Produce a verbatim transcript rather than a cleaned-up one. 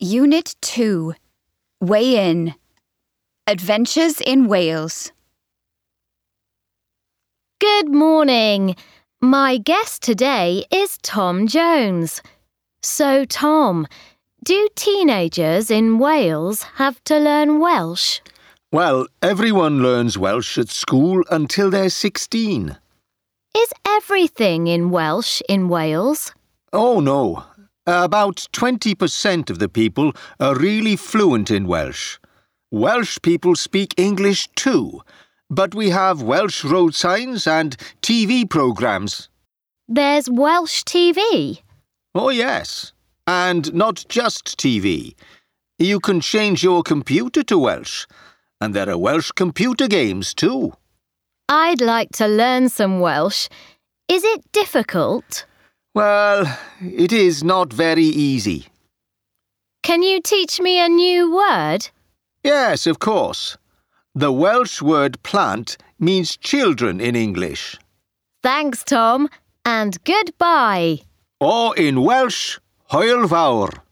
Unit two. Weigh in. Adventures in Wales. Good morning. My guest today is Tom Jones. So, Tom, do teenagers in Wales have to learn Welsh? Well, everyone learns Welsh at school until they're sixteen. Is everything in Welsh in Wales? Oh, no. About twenty percent of the people are really fluent in Welsh. Welsh people speak English too, but we have Welsh road signs and T V programmes. There's Welsh T V? Oh, yes. And not just T V. You can change your computer to Welsh. And there are Welsh computer games too. I'd like to learn some Welsh. Is it difficult? Well, it is not very easy. Can you teach me a new word? Yes, of course. The Welsh word plant means children in English. Thanks, Tom, and goodbye. Or in Welsh, hwyl fawr.